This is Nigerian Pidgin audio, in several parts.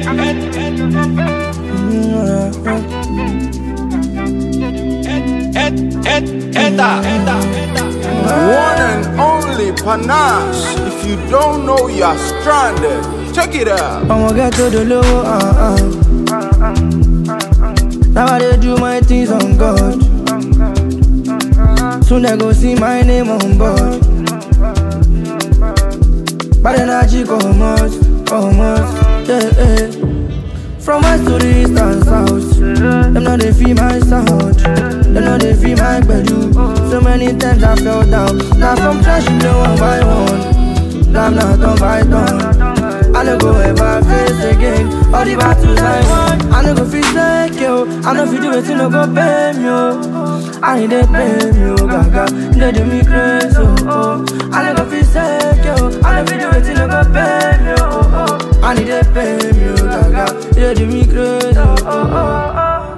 One and only Panache. If you don't know, you're stranded. Check it out. I'ma get to the low, Now I dey do my things on God. Soon they go see my name on board. Bad energy come out, yeah. From west to the east and south, them know they feel my sound. Them know they feel my bedu. So many times I fell down. Now from trash you know one by one. Now I'm not done by done. I don't go ever face again. All the battles I won, I don't go feel like yo. I don't feel do it, no go pay me, yo. I need to pay me, yo, gaga. They do me crazy, oh. I don't go feel like yo. I don't feel do it, no go pay me, yo. I need to pay me, yo, gaga. They do me crazy, oh.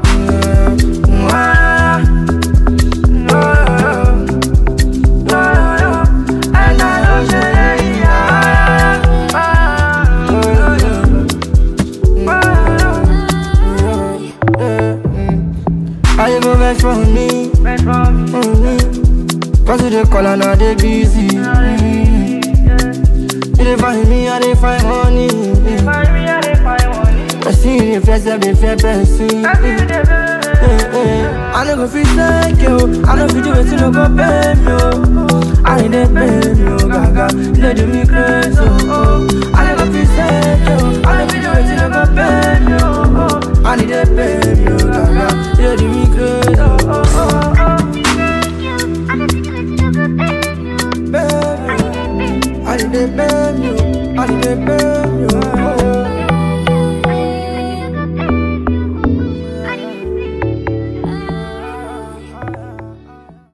How you go back from me? Cause you dey call and I dey busy. You dey find me, I dey find money. I see you face, I be fair person. I no go feel like you. I no feel do it, no go pay me, yo. I need to pay me, yo, gaga. They do me crazy, oh. I no go feel like you.